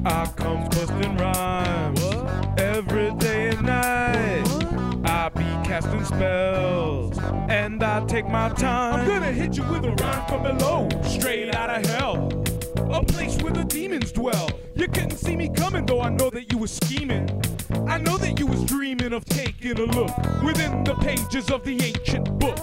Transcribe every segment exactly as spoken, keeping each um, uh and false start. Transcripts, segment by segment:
I come busting rhymes what? Every day and night. What? I be casting spells and I take my time. I'm gonna hit you with a rhyme from below, straight out of hell, a place where the demons dwell. You couldn't see me coming, though I know that you were scheming. I know that you was dreaming of taking a look within the pages of the ancient book.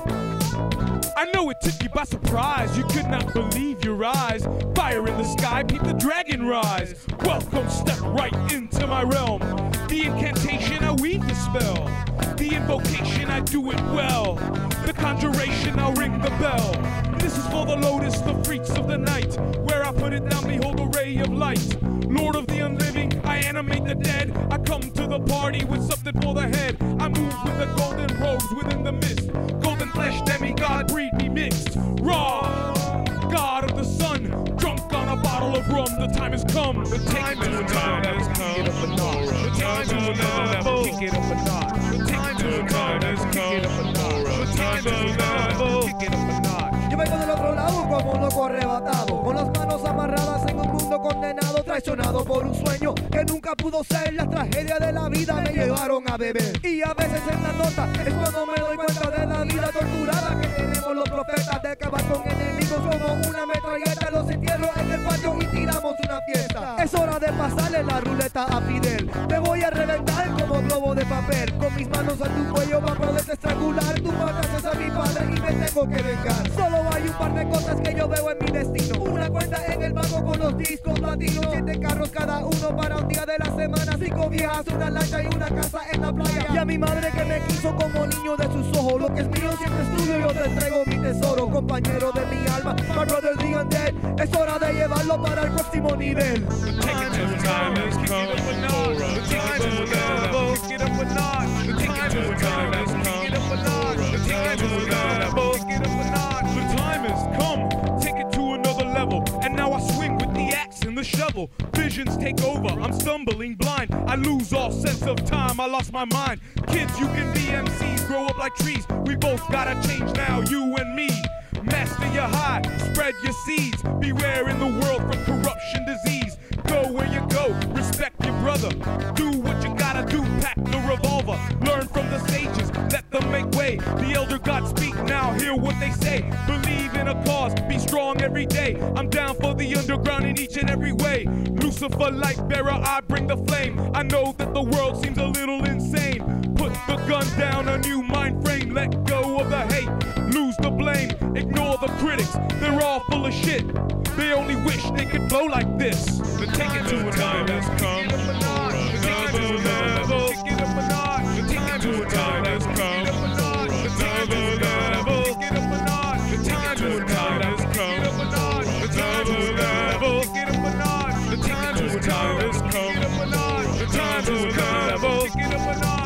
I know it took you by surprise, you could not believe your eyes. Fire in the sky, peep the dragon rise. Welcome, step right into my realm. The incantation, I weave the spell. The invocation, I do it well. The conjuration, I'll ring the bell. This is for the lotus, the freaks of the night. Where I put it down, behold a ray of light. Lord of the unliving, I animate the dead. I come to the party with something for the head. I move with the golden robes within the mist. Golden flesh, demigod, breed me mixed. Raw, God of the sun, drunk on a bottle of rum. The time has come. The time to a time has come. Kick it up a notch. The time to another level. Kick it up a notch. The time to a time has come. Kick it up a notch. The time to another level. Kick it up a notch. Yo vengo del otro lado como un loco arrebatado, con las manos amarradas en un mundo condenado, traicionado por un sueño que nunca pudo ser. La tragedia de la vida me llevaron a beber, y a veces en la nota es cuando me doy cuenta de la vida torturada que tenemos los profetas, de acabar con enemigos como una metralleta. Los entierro en el patio y tiramos una fiesta. Es hora de pasarle la ruleta a Fidel. Te voy a reventar como globo de papel, con mis manos a tu cuello para poderte estrangular. Tú mataste a mi padre y me tengo que vengar. Solo hay un par de cosas que yo veo en mi destino: una cuenta en el banco con los discos latinos, siete carros cada uno para un día de la semana, cinco viejas, una lancha y una casa en la playa, y a mi madre que me quiso como niño de sus ojos. Lo que es mío siempre es tuyo, yo te entrego mi tesoro, compañero de mi alma, my brother the undead. Es hora de llevarlo para el próximo nivel. The time has come. The time to another level. Kick it up a notch. The time has come. Kick it up a notch. The time to another level. Kick it up a notch. The time has come. Take it to another level. And now I swing with the axe and the shovel. Visions take over. I'm stumbling blind. I lose all sense of time. I lost my mind. Kids, you can be M Cs. Grow up like trees. We both gotta change now, you and me. Master your high, spread your seeds. Beware in the world from corruption, disease. Go where you go, respect your brother. Do what you gotta do, pack the revolver. Learn from the sages, let them make way. The elder gods speak now, hear what they say. Believe in a cause, be strong every day. I'm down for the underground in each and every way. Lucifer, light bearer, I bring the flame. I know that the world seems a little insane. Put the gun down, a new mind frame. Let go of the hate, lose the blame. Ignore the critics, they're all full of shit. They only wish they could blow like this. The ticket to a time has come. Another level. Kick it up a notch. The ticket to a time has come. Another level. Kick it up a notch. The ticket to a time has come. Another level. Kick it up a notch. The ticket to a time has come. The time to a level. Kick it up a notch.